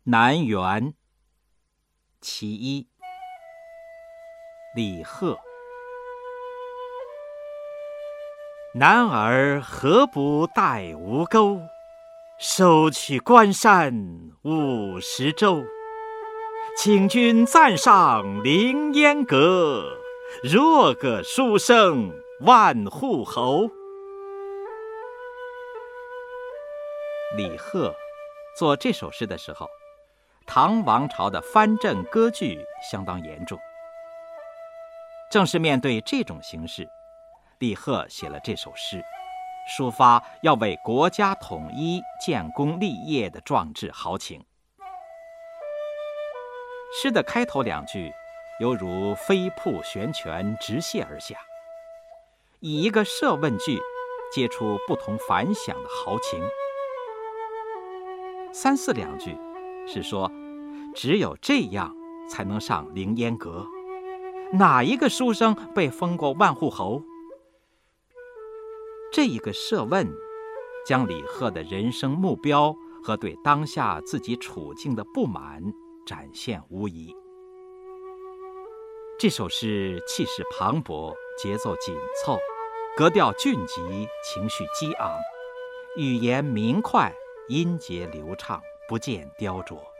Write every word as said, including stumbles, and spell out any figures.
南园其一。李贺。男儿何不带吴钩，收取关山五十州。请君暂上凌烟阁，若个书生万户侯。李贺做这首诗的时候，唐王朝的藩镇割据相当严重。正是面对这种形势，李贺写了这首诗，抒发要为国家统一建功立业的壮志豪情。诗的开头两句犹如飞瀑悬泉直泻而下，以一个设问句接出不同凡响的豪情。三四两句是说，只有这样才能上凌烟阁，哪一个书生被封过万户侯？这一个设问，将李贺的人生目标和对当下自己处境的不满展现无遗。这首诗气势磅礴，节奏紧凑，格调峻急，情绪激昂，语言明快，音节流畅，不见雕琢。